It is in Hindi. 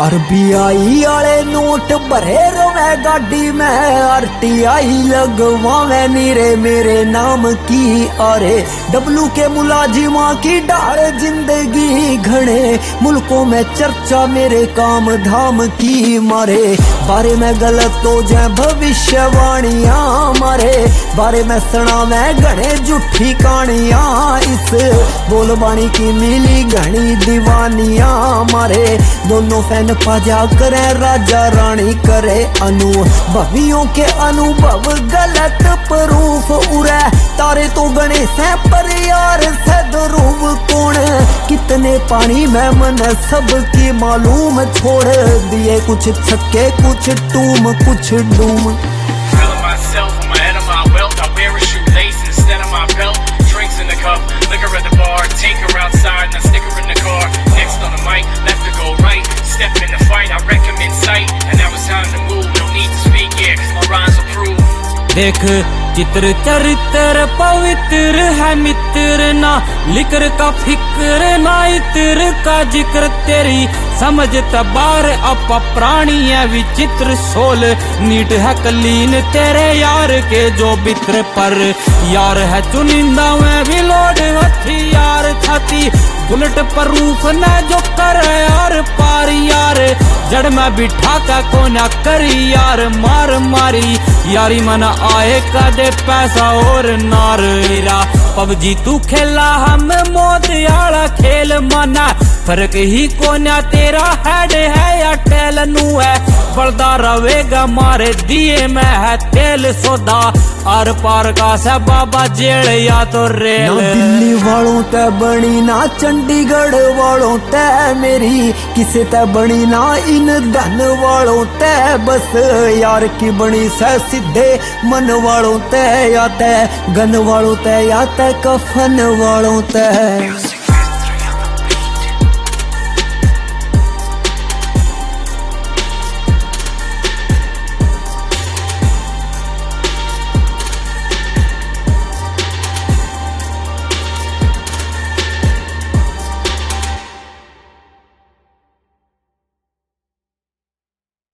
RBI आले नोट भरे रोवे गाड़ी में, RTI लगवावे नीरे मेरे नाम की। अरे डब्लू के मुलाजिमा की डाल जिंदगी, घने मुल्कों में चर्चा मेरे काम धाम की। मारे बारे में गलत तो जाए भविष्यवाणियां, मारे बारे में सुना मैं घने झूठी कहानियां। इस बोलबाणी की मिली घनी दीवानियां, मारे दोनों फैन पाजा करे राजा रानी करे अनुभवियों के अनुभव गलत प्रूफ उड़े। तारे तो गणेश है पर यार से ध्रुव कौन, कितने पानी में मन सबकी मालूम। छोड़ दिए कुछ छक्के कुछ टूम कुछ डूम। देख चित्र चरित्र पवित्र है मित्र, ना लिकर का फिक्र ना इत्र का जिक्र। तेरी समझ तबार अप प्राणी है विचित्र, सोल नीट है कलीन तेरे यार के जो बित्र। पर यार है चुनिंदा में भी लोड हथियार, छाती बुलेट पर रूफ न जो कर यार पार। यार जड़ में बिठा का कोना करी यार मार मारी, यारी मन आए कदे पैसा और नार। पबजी तू खेला हम मौत याला खेल माना, फर्क ही कोना तेरा हेड है या टेल नू है। बलदा रवेगा मारे दिए में है तेल सौदा, आर पार का से बाबा जेल या तो रेल। ना दिल्ली वालों ते बनी ना चंडीगढ़ वालों ते मेरी, किसे ते बनी ना इन धन वालों ते। बस यार की बनी से सीधे मन वालों ते, या ते गन वालों ते या ते कफन वालों ते।